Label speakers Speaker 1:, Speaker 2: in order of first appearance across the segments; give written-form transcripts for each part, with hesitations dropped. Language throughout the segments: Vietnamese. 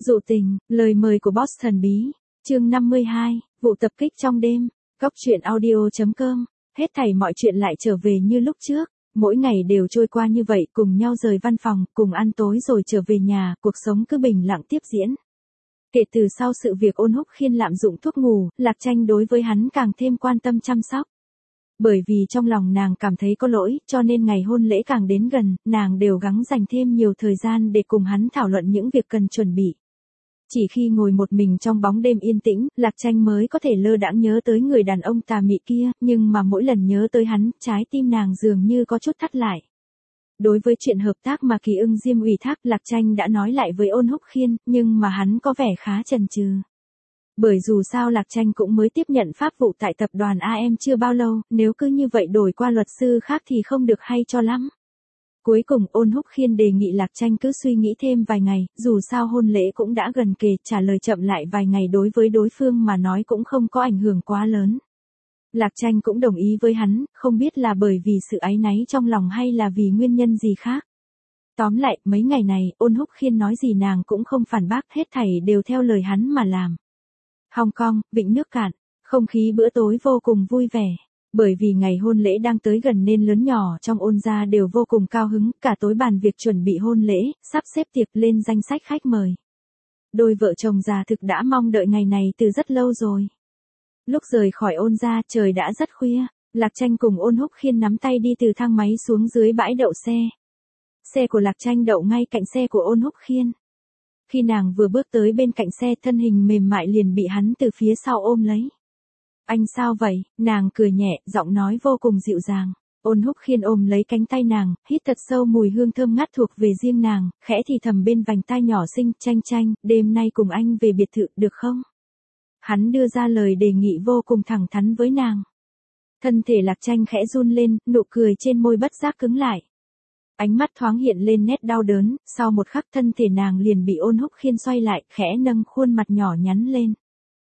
Speaker 1: Dụ tình, lời mời của boss thần bí. Chương 52, vụ tập kích trong đêm. Góc truyện audio.com. Hết thảy mọi chuyện lại trở về như lúc trước, mỗi ngày đều trôi qua như vậy, cùng nhau rời văn phòng, cùng ăn tối rồi trở về nhà, cuộc sống cứ bình lặng tiếp diễn. Kể từ sau sự việc Ôn Húc Khiên lạm dụng thuốc ngủ, Lạc Tranh đối với hắn càng thêm quan tâm chăm sóc. Bởi vì trong lòng nàng cảm thấy có lỗi, cho nên ngày hôn lễ càng đến gần, nàng đều gắng dành thêm nhiều thời gian để cùng hắn thảo luận những việc cần chuẩn bị. Chỉ khi ngồi một mình trong bóng đêm yên tĩnh, Lạc Tranh mới có thể lơ đãng nhớ tới người đàn ông tà mị kia, nhưng mà mỗi lần nhớ tới hắn, trái tim nàng dường như có chút thắt lại. Đối với chuyện hợp tác mà Kỳ Ưng Diêm ủy thác, Lạc Tranh đã nói lại với Ôn Húc Khiên, nhưng mà hắn có vẻ khá chần chừ. Bởi dù sao Lạc Tranh cũng mới tiếp nhận pháp vụ tại tập đoàn AM chưa bao lâu, nếu cứ như vậy đổi qua luật sư khác thì không được hay cho lắm. Cuối cùng Ôn Húc Khiên đề nghị Lạc Tranh cứ suy nghĩ thêm vài ngày, dù sao hôn lễ cũng đã gần kề, trả lời chậm lại vài ngày đối với đối phương mà nói cũng không có ảnh hưởng quá lớn. Lạc Tranh cũng đồng ý với hắn, không biết là bởi vì sự áy náy trong lòng hay là vì nguyên nhân gì khác. Tóm lại, mấy ngày này, Ôn Húc Khiên nói gì nàng cũng không phản bác, hết thảy đều theo lời hắn mà làm. Hong Kong, vịnh nước Cạn, không khí bữa tối vô cùng vui vẻ. Bởi vì ngày hôn lễ đang tới gần nên lớn nhỏ trong Ôn gia đều vô cùng cao hứng, cả tối bàn việc chuẩn bị hôn lễ, sắp xếp tiệc lên danh sách khách mời. Đôi vợ chồng già thực đã mong đợi ngày này từ rất lâu rồi. Lúc rời khỏi Ôn gia trời đã rất khuya, Lạc Tranh cùng Ôn Húc Khiên nắm tay đi từ thang máy xuống dưới bãi đậu xe. Xe của Lạc Tranh đậu ngay cạnh xe của Ôn Húc Khiên. Khi nàng vừa bước tới bên cạnh xe, thân hình mềm mại liền bị hắn từ phía sau ôm lấy. Anh sao vậy? Nàng cười nhẹ, giọng nói vô cùng dịu dàng. Ôn Húc Khiên ôm lấy cánh tay nàng, hít thật sâu mùi hương thơm ngát thuộc về riêng nàng, khẽ thì thầm bên vành tai nhỏ xinh, Tranh, đêm nay cùng anh về biệt thự được không? Hắn đưa ra lời đề nghị vô cùng thẳng thắn với nàng. Thân thể Lạc Tranh khẽ run lên, nụ cười trên môi bất giác cứng lại. Ánh mắt thoáng hiện lên nét đau đớn, sau một khắc thân thể nàng liền bị Ôn Húc Khiên xoay lại, khẽ nâng khuôn mặt nhỏ nhắn lên.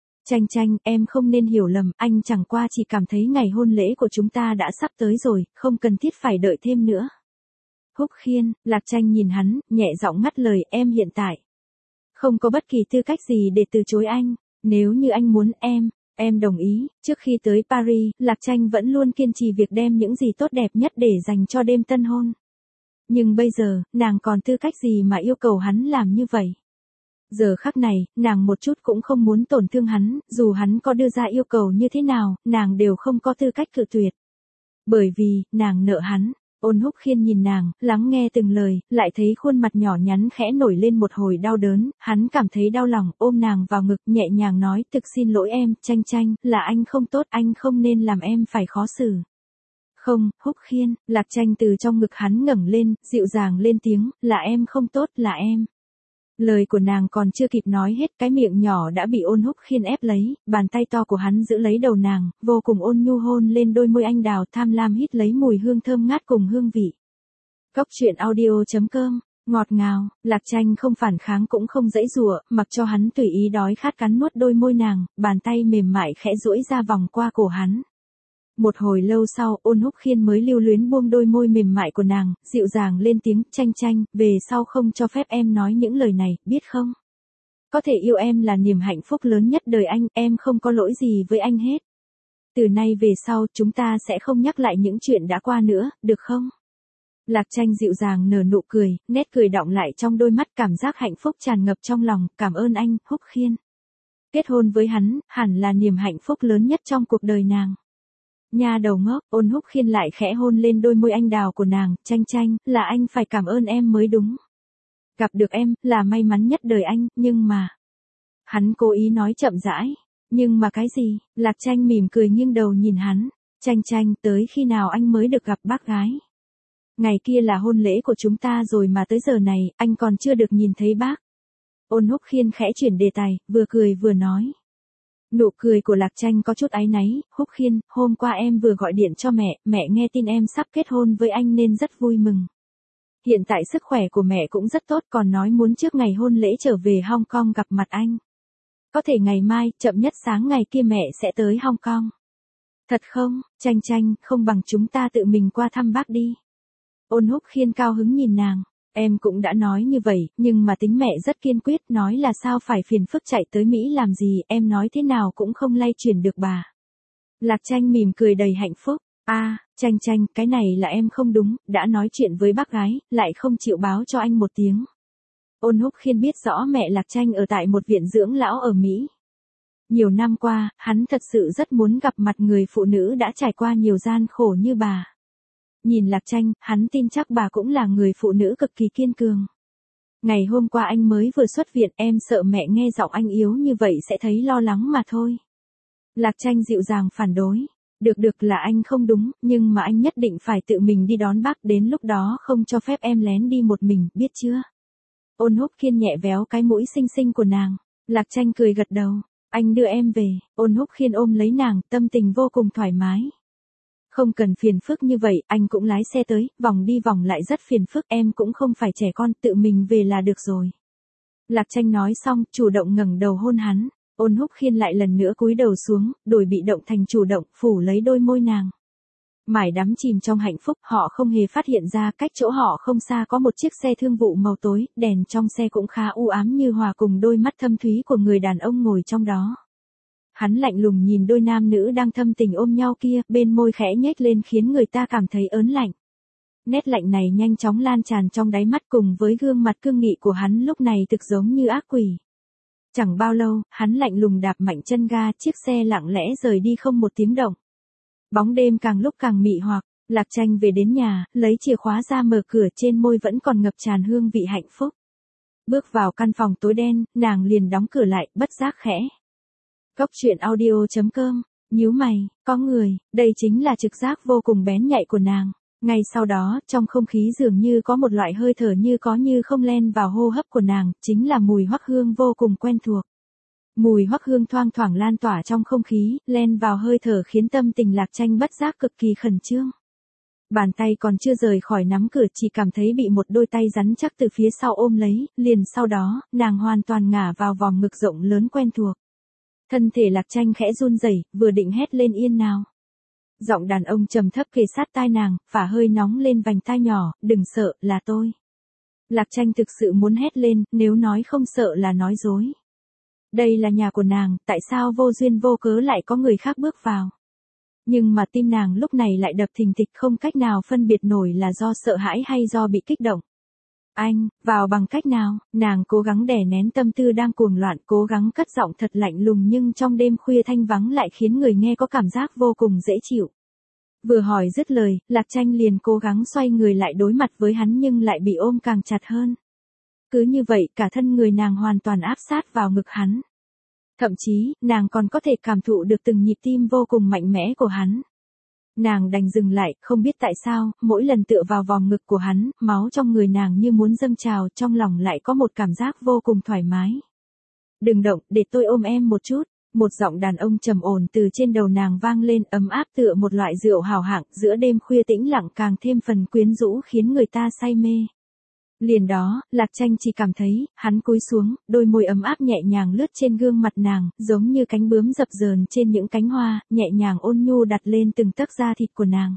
Speaker 1: Tranh, em không nên hiểu lầm, anh chẳng qua chỉ cảm thấy ngày hôn lễ của chúng ta đã sắp tới rồi, không cần thiết phải đợi thêm nữa. Húc Khiên, Lạc Tranh nhìn hắn, nhẹ giọng ngắt lời, em hiện tại không có bất kỳ tư cách gì để từ chối anh, nếu như anh muốn em đồng ý. Trước khi tới Paris, Lạc Tranh vẫn luôn kiên trì việc đem những gì tốt đẹp nhất để dành cho đêm tân hôn. Nhưng bây giờ, nàng còn tư cách gì mà yêu cầu hắn làm như vậy? Giờ khắc này, nàng một chút cũng không muốn tổn thương hắn, dù hắn có đưa ra yêu cầu như thế nào, nàng đều không có tư cách cự tuyệt. Bởi vì, nàng nợ hắn. Ôn Húc Khiên nhìn nàng, lắng nghe từng lời, lại thấy khuôn mặt nhỏ nhắn khẽ nổi lên một hồi đau đớn, hắn cảm thấy đau lòng, ôm nàng vào ngực, nhẹ nhàng nói, thực xin lỗi em, Tranh, là anh không tốt, anh không nên làm em phải khó xử. Không, Húc Khiên, Lạc Tranh từ trong ngực hắn ngẩng lên, dịu dàng lên tiếng, là em không tốt, là em. Lời của nàng còn chưa kịp nói hết, cái miệng nhỏ đã bị Ôn Húc Khiên ép lấy, bàn tay to của hắn giữ lấy đầu nàng, vô cùng ôn nhu hôn lên đôi môi anh đào, tham lam hít lấy mùi hương thơm ngát cùng hương vị. Góc truyện audio.com, ngọt ngào, Lạc Tranh không phản kháng cũng không giãy giụa, mặc cho hắn tùy ý đói khát cắn nuốt đôi môi nàng, bàn tay mềm mại khẽ duỗi ra vòng qua cổ hắn. Một hồi lâu sau, Ôn Húc Khiên mới lưu luyến buông đôi môi mềm mại của nàng, dịu dàng lên tiếng, Tranh, về sau không cho phép em nói những lời này, biết không? Có thể yêu em là niềm hạnh phúc lớn nhất đời anh, em không có lỗi gì với anh hết. Từ nay về sau, chúng ta sẽ không nhắc lại những chuyện đã qua nữa, được không? Lạc Tranh dịu dàng nở nụ cười, nét cười đọng lại trong đôi mắt, cảm giác hạnh phúc tràn ngập trong lòng, cảm ơn anh, Húc Khiên. Kết hôn với hắn, hẳn là niềm hạnh phúc lớn nhất trong cuộc đời nàng. Nha đầu ngốc, Ôn Húc Khiên lại khẽ hôn lên đôi môi anh đào của nàng, Tranh, là anh phải cảm ơn em mới đúng. Gặp được em, là may mắn nhất đời anh, nhưng mà... Hắn cố ý nói chậm rãi, nhưng mà cái gì? Lạc Tranh mỉm cười nghiêng đầu nhìn hắn, Tranh, tới khi nào anh mới được gặp bác gái? Ngày kia là hôn lễ của chúng ta rồi mà tới giờ này, anh còn chưa được nhìn thấy bác. Ôn Húc Khiên khẽ chuyển đề tài, vừa cười vừa nói. Nụ cười của Lạc Tranh có chút áy náy, Húc Khiên, hôm qua em vừa gọi điện cho mẹ nghe tin em sắp kết hôn với anh nên rất vui mừng. Hiện tại sức khỏe của mẹ cũng rất tốt, còn nói muốn trước ngày hôn lễ trở về Hong Kong gặp mặt anh. Có thể ngày mai, chậm nhất sáng ngày kia mẹ sẽ tới Hong Kong. Thật không, Tranh, không bằng chúng ta tự mình qua thăm bác đi. Ôn Húc Khiên cao hứng nhìn nàng. Em cũng đã nói như vậy, nhưng mà tính mẹ rất kiên quyết, nói là sao phải phiền phức chạy tới Mỹ làm gì, em nói thế nào cũng không lay chuyển được bà. Lạc Tranh mỉm cười đầy hạnh phúc. Tranh Tranh, cái này là em không đúng, đã nói chuyện với bác gái, lại không chịu báo cho anh một tiếng. Ôn Húc Khiên biết rõ mẹ Lạc Tranh ở tại một viện dưỡng lão ở Mỹ. Nhiều năm qua, hắn thật sự rất muốn gặp mặt người phụ nữ đã trải qua nhiều gian khổ như bà. Nhìn Lạc Tranh, hắn tin chắc bà cũng là người phụ nữ cực kỳ kiên cường. Ngày hôm qua anh mới vừa xuất viện, em sợ mẹ nghe giọng anh yếu như vậy sẽ thấy lo lắng mà thôi. Lạc Tranh dịu dàng phản đối. Được là anh không đúng, nhưng mà anh nhất định phải tự mình đi đón bác, đến lúc đó không cho phép em lén đi một mình, biết chưa? Ôn Húc Khiên nhẹ véo cái mũi xinh xinh của nàng. Lạc Tranh cười gật đầu. Anh đưa em về. Ôn Húc Khiên ôm lấy nàng, tâm tình vô cùng thoải mái. Không cần phiền phức như vậy, anh cũng lái xe tới, vòng đi vòng lại rất phiền phức, em cũng không phải trẻ con, tự mình về là được rồi. Lạc Tranh nói xong, chủ động ngẩng đầu hôn hắn. Ôn Húc Khiên lại lần nữa cúi đầu xuống, đổi bị động thành chủ động, phủ lấy đôi môi nàng. Mải đắm chìm trong hạnh phúc, họ không hề phát hiện ra cách chỗ họ không xa có một chiếc xe thương vụ màu tối, đèn trong xe cũng khá u ám như hòa cùng đôi mắt thâm thúy của người đàn ông ngồi trong đó. Hắn lạnh lùng nhìn đôi nam nữ đang thâm tình ôm nhau kia, bên môi khẽ nhếch lên khiến người ta cảm thấy ớn lạnh. Nét lạnh này nhanh chóng lan tràn trong đáy mắt cùng với gương mặt cương nghị của hắn lúc này thực giống như ác quỷ. Chẳng bao lâu, hắn lạnh lùng đạp mạnh chân ga, chiếc xe lặng lẽ rời đi không một tiếng động. Bóng đêm càng lúc càng mị hoặc, Lạc Tranh về đến nhà, lấy chìa khóa ra mở cửa, trên môi vẫn còn ngập tràn hương vị hạnh phúc. Bước vào căn phòng tối đen, nàng liền đóng cửa lại, bất giác khẽ. Cốc truyện audio.com, nhíu mày, có người, đây chính là trực giác vô cùng bén nhạy của nàng. Ngay sau đó, trong không khí dường như có một loại hơi thở như có như không len vào hô hấp của nàng, chính là mùi hoắc hương vô cùng quen thuộc. Mùi hoắc hương thoang thoảng lan tỏa trong không khí, len vào hơi thở khiến tâm tình Lạc Tranh bất giác cực kỳ khẩn trương. Bàn tay còn chưa rời khỏi nắm cửa, chỉ cảm thấy bị một đôi tay rắn chắc từ phía sau ôm lấy, liền sau đó, nàng hoàn toàn ngả vào vòng ngực rộng lớn quen thuộc. Thân thể Lạc Tranh khẽ run rẩy, vừa định hét lên yên nào. Giọng đàn ông trầm thấp kề sát tai nàng, phả hơi nóng lên vành tai nhỏ, đừng sợ, là tôi. Lạc Tranh thực sự muốn hét lên, nếu nói không sợ là nói dối. Đây là nhà của nàng, tại sao vô duyên vô cớ lại có người khác bước vào. Nhưng mà tim nàng lúc này lại đập thình thịch, không cách nào phân biệt nổi là do sợ hãi hay do bị kích động. Anh, vào bằng cách nào? Nàng cố gắng đè nén tâm tư đang cuồng loạn, cố gắng cất giọng thật lạnh lùng, nhưng trong đêm khuya thanh vắng lại khiến người nghe có cảm giác vô cùng dễ chịu. Vừa hỏi dứt lời, Lạc Tranh liền cố gắng xoay người lại đối mặt với hắn nhưng lại bị ôm càng chặt hơn. Cứ như vậy, cả thân người nàng hoàn toàn áp sát vào ngực hắn. Thậm chí, nàng còn có thể cảm thụ được từng nhịp tim vô cùng mạnh mẽ của hắn. Nàng đành dừng lại, không biết tại sao, mỗi lần tựa vào vòng ngực của hắn, máu trong người nàng như muốn dâng trào, trong lòng lại có một cảm giác vô cùng thoải mái. Đừng động, để tôi ôm em một chút. Một giọng đàn ông trầm ổn từ trên đầu nàng vang lên, ấm áp tựa một loại rượu hào hạng, giữa đêm khuya tĩnh lặng càng thêm phần quyến rũ khiến người ta say mê. Liền đó, Lạc Tranh chỉ cảm thấy, hắn cúi xuống, đôi môi ấm áp nhẹ nhàng lướt trên gương mặt nàng, giống như cánh bướm dập dờn trên những cánh hoa, nhẹ nhàng ôn nhu đặt lên từng tấc da thịt của nàng.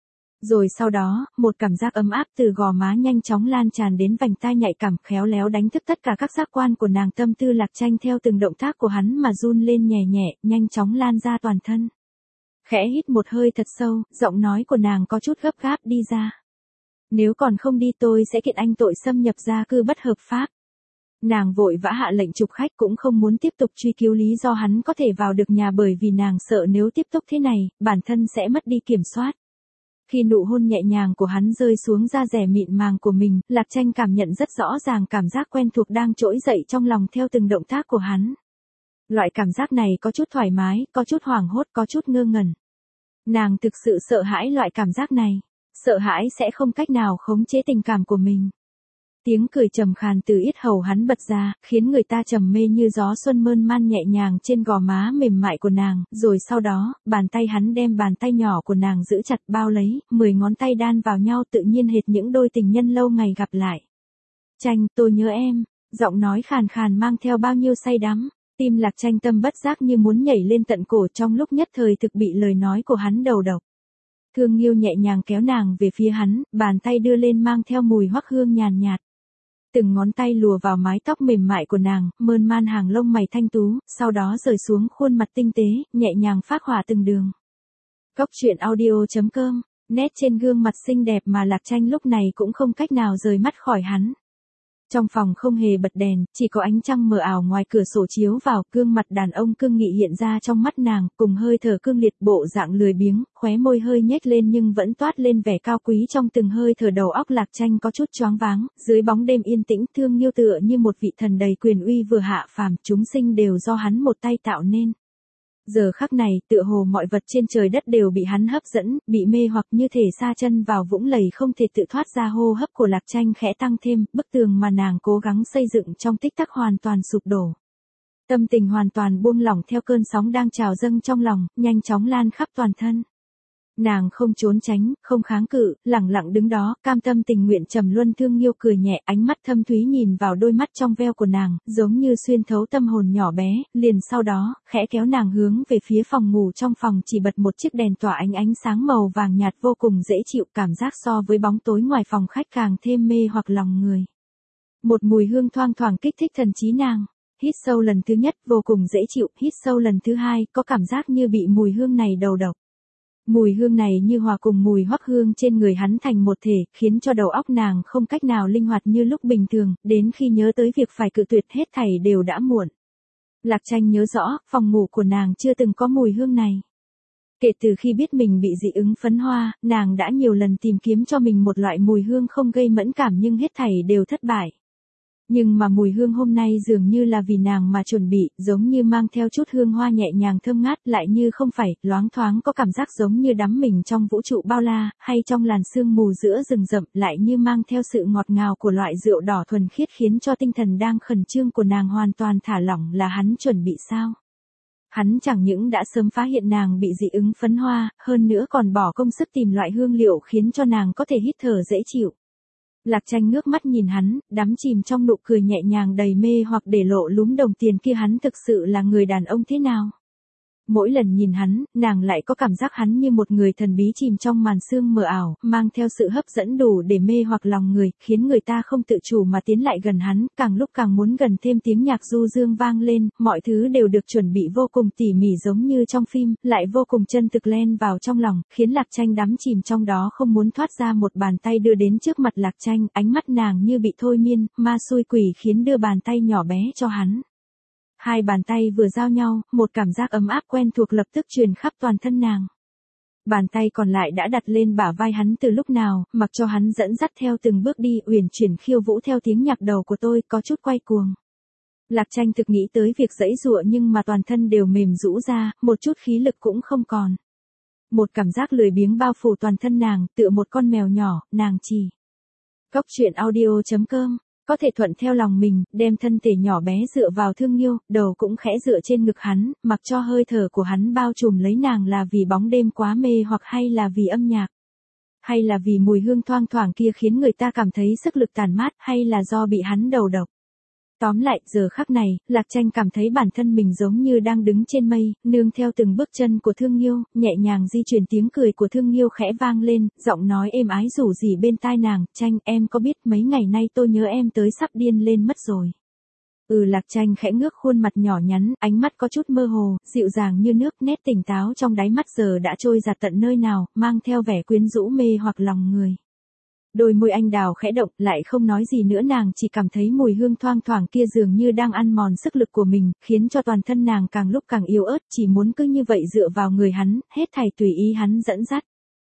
Speaker 1: Rồi sau đó, một cảm giác ấm áp từ gò má nhanh chóng lan tràn đến vành tai nhạy cảm, khéo léo đánh thức tất cả các giác quan của nàng. Tâm tư Lạc Tranh theo từng động tác của hắn mà run lên nhẹ nhẹ, nhanh chóng lan ra toàn thân. Khẽ hít một hơi thật sâu, giọng nói của nàng có chút gấp gáp, đi ra. Nếu còn không đi tôi sẽ kiện anh tội xâm nhập gia cư bất hợp pháp. Nàng vội vã hạ lệnh trục khách, cũng không muốn tiếp tục truy cứu lý do hắn có thể vào được nhà, bởi vì nàng sợ nếu tiếp tục thế này, bản thân sẽ mất đi kiểm soát. Khi nụ hôn nhẹ nhàng của hắn rơi xuống da dẻ mịn màng của mình, Lạc Tranh cảm nhận rất rõ ràng cảm giác quen thuộc đang trỗi dậy trong lòng theo từng động tác của hắn. Loại cảm giác này có chút thoải mái, có chút hoảng hốt, có chút ngơ ngẩn. Nàng thực sự sợ hãi loại cảm giác này. Sợ hãi sẽ không cách nào khống chế tình cảm của mình. Tiếng cười trầm khàn từ yết hầu hắn bật ra, khiến người ta trầm mê như gió xuân mơn man nhẹ nhàng trên gò má mềm mại của nàng, rồi sau đó, bàn tay hắn đem bàn tay nhỏ của nàng giữ chặt bao lấy, 10 ngón tay đan vào nhau tự nhiên hệt những đôi tình nhân lâu ngày gặp lại. Tranh, tôi nhớ em, giọng nói khàn khàn mang theo bao nhiêu say đắm, tim Lạc Tranh tâm bất giác như muốn nhảy lên tận cổ, trong lúc nhất thời thực bị lời nói của hắn đầu độc. Thương Nghiêu nhẹ nhàng kéo nàng về phía hắn, bàn tay đưa lên mang theo mùi hoắc hương nhàn nhạt. Từng ngón tay lùa vào mái tóc mềm mại của nàng, mơn man hàng lông mày thanh tú, sau đó rời xuống khuôn mặt tinh tế, nhẹ nhàng phác họa từng đường. Cốc truyện audio.com, nét trên gương mặt xinh đẹp mà Lạc Tranh lúc này cũng không cách nào rời mắt khỏi hắn. Trong phòng không hề bật đèn, chỉ có ánh trăng mờ ảo ngoài cửa sổ chiếu vào, gương mặt đàn ông cương nghị hiện ra trong mắt nàng, cùng hơi thở cương liệt, bộ dạng lười biếng, khóe môi hơi nhếch lên nhưng vẫn toát lên vẻ cao quý trong từng hơi thở. Đầu óc Lạc Tranh có chút choáng váng, dưới bóng đêm yên tĩnh, Thương Nghiêu tựa như một vị thần đầy quyền uy vừa hạ phàm, chúng sinh đều do hắn một tay tạo nên. Giờ khắc này, tựa hồ mọi vật trên trời đất đều bị hắn hấp dẫn, bị mê hoặc, như thể sa chân vào vũng lầy không thể tự thoát ra. Hô hấp của Lạc Tranh khẽ tăng thêm, bức tường mà nàng cố gắng xây dựng trong tích tắc hoàn toàn sụp đổ. Tâm tình hoàn toàn buông lỏng theo cơn sóng đang trào dâng trong lòng, nhanh chóng lan khắp toàn thân. Nàng không trốn tránh, không kháng cự, lẳng lặng đứng đó, cam tâm tình nguyện trầm luân. Thương Nghiêu cười nhẹ, ánh mắt thâm thúy nhìn vào đôi mắt trong veo của nàng, giống như xuyên thấu tâm hồn nhỏ bé, liền sau đó, khẽ kéo nàng hướng về phía phòng ngủ. Trong phòng chỉ bật một chiếc đèn tỏa ánh sáng màu vàng nhạt vô cùng dễ chịu, cảm giác so với bóng tối ngoài phòng khách càng thêm mê hoặc lòng người. Một mùi hương thoang thoảng kích thích thần trí nàng. Hít sâu lần thứ nhất, vô cùng dễ chịu, hít sâu lần thứ hai, có cảm giác như bị mùi hương này đầu độc. Mùi hương này như hòa cùng mùi hoắc hương trên người hắn thành một thể, khiến cho đầu óc nàng không cách nào linh hoạt như lúc bình thường, đến khi nhớ tới việc phải cự tuyệt hết thảy đều đã muộn. Lạc Tranh nhớ rõ, phòng ngủ của nàng chưa từng có mùi hương này. Kể từ khi biết mình bị dị ứng phấn hoa, nàng đã nhiều lần tìm kiếm cho mình một loại mùi hương không gây mẫn cảm nhưng hết thảy đều thất bại. Nhưng mà mùi hương hôm nay dường như là vì nàng mà chuẩn bị, giống như mang theo chút hương hoa nhẹ nhàng thơm ngát, lại như không phải, loáng thoáng có cảm giác giống như đắm mình trong vũ trụ bao la, hay trong làn sương mù giữa rừng rậm, lại như mang theo sự ngọt ngào của loại rượu đỏ thuần khiết, khiến cho tinh thần đang khẩn trương của nàng hoàn toàn thả lỏng. Là hắn chuẩn bị sao? Hắn chẳng những đã sớm phát hiện nàng bị dị ứng phấn hoa, hơn nữa còn bỏ công sức tìm loại hương liệu khiến cho nàng có thể hít thở dễ chịu. Lạc Tranh ngước mắt nhìn hắn, đắm chìm trong nụ cười nhẹ nhàng đầy mê hoặc để lộ lúm đồng tiền kia. Hắn thực sự là người đàn ông thế nào? Mỗi lần nhìn hắn, nàng lại có cảm giác hắn như một người thần bí chìm trong màn sương mờ ảo, mang theo sự hấp dẫn đủ để mê hoặc lòng người, khiến người ta không tự chủ mà tiến lại gần hắn, càng lúc càng muốn gần thêm. Tiếng nhạc du dương vang lên, mọi thứ đều được chuẩn bị vô cùng tỉ mỉ giống như trong phim, lại vô cùng chân thực len vào trong lòng, khiến Lạc Tranh đắm chìm trong đó không muốn thoát ra. Một bàn tay đưa đến trước mặt Lạc Tranh, ánh mắt nàng như bị thôi miên, ma xui quỷ khiến đưa bàn tay nhỏ bé cho hắn. Hai bàn tay vừa giao nhau, một cảm giác ấm áp quen thuộc lập tức truyền khắp toàn thân nàng. Bàn tay còn lại đã đặt lên bả vai hắn từ lúc nào, mặc cho hắn dẫn dắt theo từng bước đi, uyển chuyển khiêu vũ theo tiếng nhạc đầu của tôi, có chút quay cuồng. Lạc Tranh thực nghĩ tới việc giãy giụa nhưng mà toàn thân đều mềm rũ ra, một chút khí lực cũng không còn. Một cảm giác lười biếng bao phủ toàn thân nàng, tựa một con mèo nhỏ, nàng chỉ. Cốc truyện audio.com, có thể thuận theo lòng mình, đem thân thể nhỏ bé dựa vào Thương Nghiêu, đầu cũng khẽ dựa trên ngực hắn, mặc cho hơi thở của hắn bao trùm lấy nàng. Là vì bóng đêm quá mê hoặc, hay là vì âm nhạc? Hay là vì mùi hương thoang thoảng kia khiến người ta cảm thấy sức lực tàn mát, hay là do bị hắn đầu độc? Tóm lại, giờ khắc này, Lạc Tranh cảm thấy bản thân mình giống như đang đứng trên mây, nương theo từng bước chân của Thương Nghiêu, nhẹ nhàng di chuyển. Tiếng cười của Thương Nghiêu khẽ vang lên, giọng nói êm ái rủ rỉ bên tai nàng, Tranh, em có biết mấy ngày nay tôi nhớ em tới sắp điên lên mất rồi. Lạc Tranh khẽ ngước khuôn mặt nhỏ nhắn, ánh mắt có chút mơ hồ, dịu dàng như nước, nét tỉnh táo trong đáy mắt giờ đã trôi dạt tận nơi nào, mang theo vẻ quyến rũ mê hoặc lòng người. Đôi môi anh đào khẽ động, lại không nói gì nữa. Nàng chỉ cảm thấy mùi hương thoang thoảng kia dường như đang ăn mòn sức lực của mình, khiến cho toàn thân nàng càng lúc càng yếu ớt, chỉ muốn cứ như vậy dựa vào người hắn, hết thảy tùy ý hắn dẫn dắt.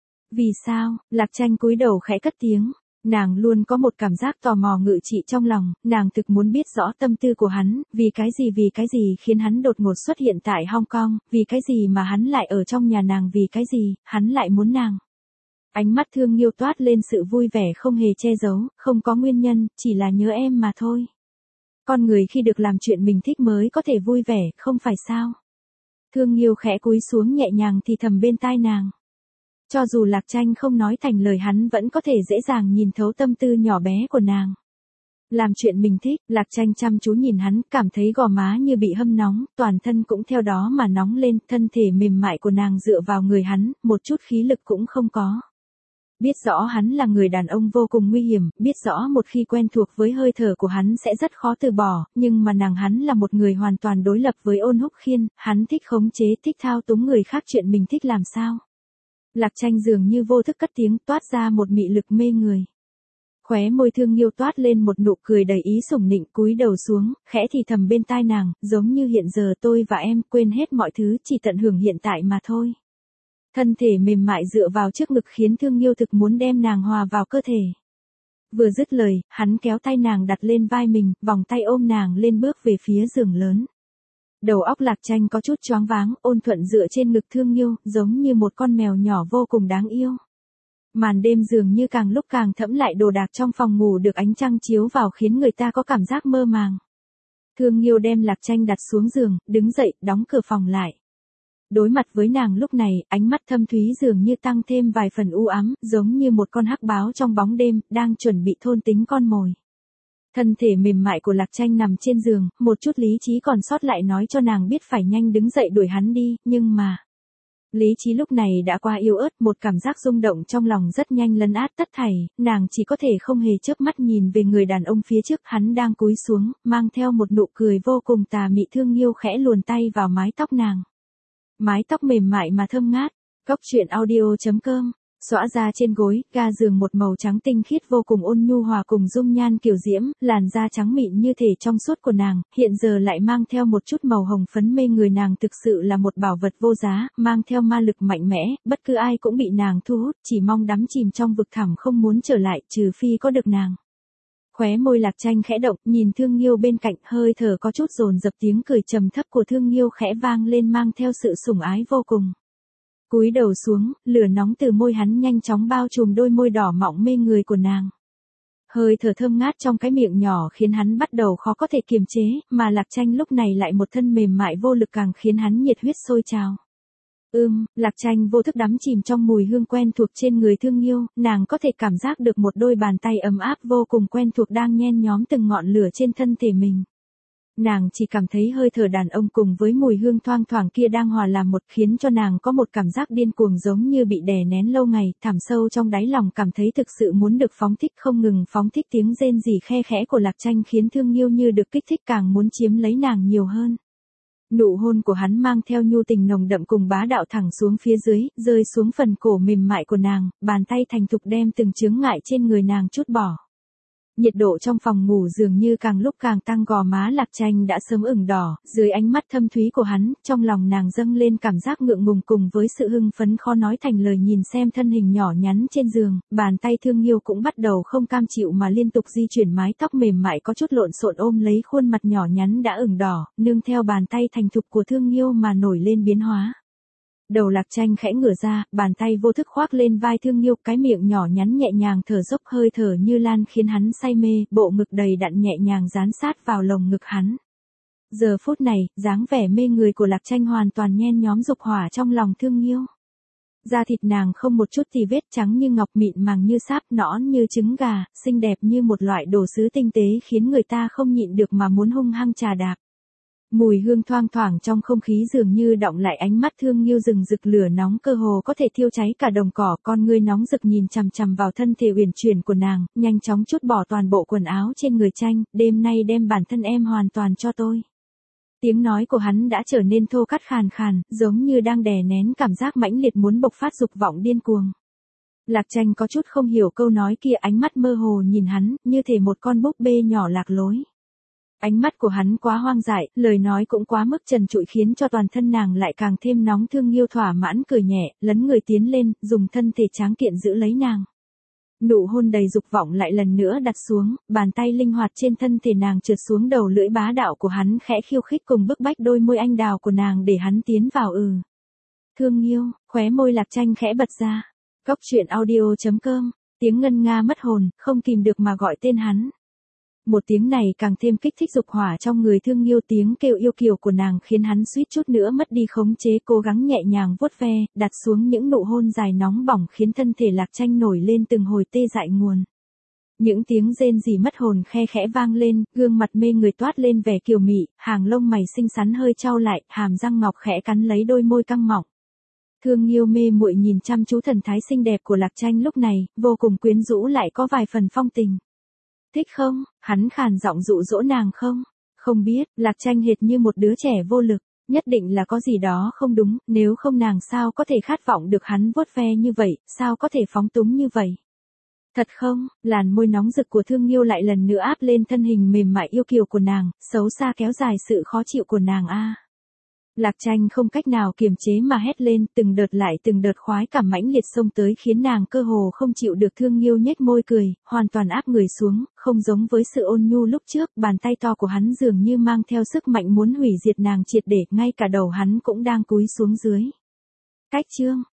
Speaker 1: Vì sao? Lạc Tranh cúi đầu khẽ cất tiếng. Nàng luôn có một cảm giác tò mò ngự trị trong lòng, nàng thực muốn biết rõ tâm tư của hắn, vì cái gì khiến hắn đột ngột xuất hiện tại Hong Kong, vì cái gì mà hắn lại ở trong nhà nàng, vì cái gì hắn lại muốn nàng. Ánh mắt Thương Nghiêu toát lên sự vui vẻ không hề che giấu, không có nguyên nhân, chỉ là nhớ em mà thôi. Con người khi được làm chuyện mình thích mới có thể vui vẻ, không phải sao? Thương Nghiêu khẽ cúi xuống nhẹ nhàng thì thầm bên tai nàng. Cho dù Lạc Tranh không nói thành lời, hắn vẫn có thể dễ dàng nhìn thấu tâm tư nhỏ bé của nàng. Làm chuyện mình thích, Lạc Tranh chăm chú nhìn hắn, cảm thấy gò má như bị hâm nóng, toàn thân cũng theo đó mà nóng lên, thân thể mềm mại của nàng dựa vào người hắn, một chút khí lực cũng không có. Biết rõ hắn là người đàn ông vô cùng nguy hiểm, biết rõ một khi quen thuộc với hơi thở của hắn sẽ rất khó từ bỏ, nhưng mà hắn là một người hoàn toàn đối lập với Ôn Húc Khiên, hắn thích khống chế, thích thao túng người khác, chuyện mình thích làm sao. Lạc Tranh dường như vô thức cất tiếng, toát ra một mị lực mê người. Khóe môi Thương Nghiêu toát lên một nụ cười đầy ý sủng nịnh, cúi đầu xuống, khẽ thì thầm bên tai nàng, giống như hiện giờ tôi và em quên hết mọi thứ, chỉ tận hưởng hiện tại mà thôi. Thân thể mềm mại dựa vào trước ngực khiến Thương Nghiêu thực muốn đem nàng hòa vào cơ thể. Vừa dứt lời, hắn kéo tay nàng đặt lên vai mình, vòng tay ôm nàng lên bước về phía giường lớn. Đầu óc Lạc Tranh có chút choáng váng, ôn thuận dựa trên ngực Thương Nghiêu, giống như một con mèo nhỏ vô cùng đáng yêu. Màn đêm dường như càng lúc càng thẫm lại, đồ đạc trong phòng ngủ được ánh trăng chiếu vào khiến người ta có cảm giác mơ màng. Thương Nghiêu đem Lạc Tranh đặt xuống giường, đứng dậy, đóng cửa phòng lại. Đối mặt với nàng lúc này, ánh mắt thâm thúy dường như tăng thêm vài phần u ám, giống như một con hắc báo trong bóng đêm, đang chuẩn bị thôn tính con mồi. Thân thể mềm mại của Lạc Tranh nằm trên giường, một chút lý trí còn sót lại nói cho nàng biết phải nhanh đứng dậy đuổi hắn đi, nhưng mà... Lý trí lúc này đã qua yếu ớt, một cảm giác rung động trong lòng rất nhanh lấn át tất thảy, nàng chỉ có thể không hề chớp mắt nhìn về người đàn ông phía trước, hắn đang cúi xuống, mang theo một nụ cười vô cùng tà mị. Thương Nghiêu khẽ luồn tay vào mái tóc nàng. Mái tóc mềm mại mà thơm ngát. Cốc truyện audio.com. Xõa ra trên gối, ga giường một màu trắng tinh khiết vô cùng ôn nhu hòa cùng dung nhan kiều diễm, làn da trắng mịn như thể trong suốt của nàng, hiện giờ lại mang theo một chút màu hồng phấn mê người. Nàng thực sự là một bảo vật vô giá, mang theo ma lực mạnh mẽ, bất cứ ai cũng bị nàng thu hút, chỉ mong đắm chìm trong vực thẳm không muốn trở lại, trừ phi có được nàng. Khóe môi Lạc Tranh khẽ động, nhìn Thương Nghiêu bên cạnh, hơi thở có chút dồn dập, tiếng cười trầm thấp của Thương Nghiêu khẽ vang lên mang theo sự sủng ái vô cùng. Cúi đầu xuống, lửa nóng từ môi hắn nhanh chóng bao trùm đôi môi đỏ mọng mê người của nàng. Hơi thở thơm ngát trong cái miệng nhỏ khiến hắn bắt đầu khó có thể kiềm chế, mà Lạc Tranh lúc này lại một thân mềm mại vô lực càng khiến hắn nhiệt huyết sôi trào. Lạc Tranh vô thức đắm chìm trong mùi hương quen thuộc trên người Thương Nghiêu, nàng có thể cảm giác được một đôi bàn tay ấm áp vô cùng quen thuộc đang nhen nhóm từng ngọn lửa trên thân thể mình. Nàng chỉ cảm thấy hơi thở đàn ông cùng với mùi hương thoang thoảng kia đang hòa làm một, khiến cho nàng có một cảm giác điên cuồng giống như bị đè nén lâu ngày, thẳm sâu trong đáy lòng cảm thấy thực sự muốn được phóng thích, không ngừng phóng thích. Tiếng rên rỉ khe khẽ của Lạc Tranh khiến Thương Nghiêu như được kích thích, càng muốn chiếm lấy nàng nhiều hơn. Nụ hôn của hắn mang theo nhu tình nồng đậm cùng bá đạo thẳng xuống phía dưới, rơi xuống phần cổ mềm mại của nàng, bàn tay thành thục đem từng chướng ngại trên người nàng trút bỏ. Nhiệt độ trong phòng ngủ dường như càng lúc càng tăng, gò má Lạc Tranh đã sớm ửng đỏ, dưới ánh mắt thâm thúy của hắn, trong lòng nàng dâng lên cảm giác ngượng ngùng cùng với sự hưng phấn khó nói thành lời. Nhìn xem thân hình nhỏ nhắn trên giường, bàn tay Thương Nghiêu cũng bắt đầu không cam chịu mà liên tục di chuyển mái tóc mềm mại có chút lộn xộn ôm lấy khuôn mặt nhỏ nhắn đã ửng đỏ, nương theo bàn tay thành thục của Thương Nghiêu mà nổi lên biến hóa. Đầu Lạc Tranh khẽ ngửa ra, bàn tay vô thức khoác lên vai Thương Nghiêu, cái miệng nhỏ nhắn nhẹ nhàng thở dốc, hơi thở như lan khiến hắn say mê, bộ ngực đầy đặn nhẹ nhàng dán sát vào lồng ngực hắn. Giờ phút này, dáng vẻ mê người của Lạc Tranh hoàn toàn nhen nhóm dục hỏa trong lòng Thương Nghiêu. Da thịt nàng không một chút tì vết, trắng như ngọc, mịn màng như sáp, nõn như trứng gà, xinh đẹp như một loại đồ sứ tinh tế khiến người ta không nhịn được mà muốn hung hăng trà đạp. Mùi hương thoang thoảng trong không khí dường như đọng lại ánh mắt Thương Nghiêu rừng rực lửa nóng cơ hồ có thể thiêu cháy cả đồng cỏ, con ngươi nóng rực nhìn chằm chằm vào thân thể uyển chuyển của nàng, nhanh chóng trút bỏ toàn bộ quần áo trên người Tranh, đêm nay đem bản thân em hoàn toàn cho tôi. Tiếng nói của hắn đã trở nên thô cắt khàn khàn, giống như đang đè nén cảm giác mãnh liệt muốn bộc phát dục vọng điên cuồng. Lạc Tranh có chút không hiểu câu nói kia, ánh mắt mơ hồ nhìn hắn, như thể một con búp bê nhỏ lạc lối. Ánh mắt của hắn quá hoang dại, lời nói cũng quá mức trần trụi khiến cho toàn thân nàng lại càng thêm nóng. Thương Nghiêu thỏa mãn cười nhẹ, lấn người tiến lên, dùng thân thể tráng kiện giữ lấy nàng. Nụ hôn đầy dục vọng lại lần nữa đặt xuống, bàn tay linh hoạt trên thân thể nàng trượt xuống đầu lưỡi bá đạo của hắn khẽ khiêu khích cùng bức bách đôi môi anh đào của nàng để hắn tiến vào. Thương Nghiêu, khóe môi Lạc Tranh khẽ bật ra. Cốc truyện audio.com, tiếng ngân nga mất hồn, không kìm được mà gọi tên hắn. Một tiếng này càng thêm kích thích dục hỏa trong người Thương Nghiêu, tiếng kêu yêu kiều của nàng khiến hắn suýt chút nữa mất đi khống chế, cố gắng nhẹ nhàng vuốt ve, đặt xuống những nụ hôn dài nóng bỏng khiến thân thể Lạc Tranh nổi lên từng hồi tê dại nguồn. Những tiếng rên rỉ mất hồn khe khẽ vang lên, gương mặt mê người toát lên vẻ kiều mị, hàng lông mày xinh xắn hơi chau lại, hàm răng ngọc khẽ cắn lấy đôi môi căng mọng. Thương Nghiêu mê muội nhìn chăm chú thần thái xinh đẹp của Lạc Tranh lúc này, vô cùng quyến rũ lại có vài phần phong tình. Thích không? Hắn khàn giọng dụ dỗ nàng không? Không biết, Lạc Tranh hệt như một đứa trẻ vô lực, nhất định là có gì đó không đúng, nếu không nàng sao có thể khát vọng được hắn vuốt ve như vậy, sao có thể phóng túng như vậy. Thật không? Làn môi nóng rực của Thương Nghiêu lại lần nữa áp lên thân hình mềm mại yêu kiều của nàng, xấu xa kéo dài sự khó chịu của nàng a. Lạc Tranh không cách nào kiềm chế mà hét lên, từng đợt lại từng đợt khoái cảm mãnh liệt xông tới khiến nàng cơ hồ không chịu được. Thương Nghiêu nhếch môi cười, hoàn toàn áp người xuống, không giống với sự ôn nhu lúc trước, bàn tay to của hắn dường như mang theo sức mạnh muốn hủy diệt nàng triệt để, ngay cả đầu hắn cũng đang cúi xuống dưới. Cách chương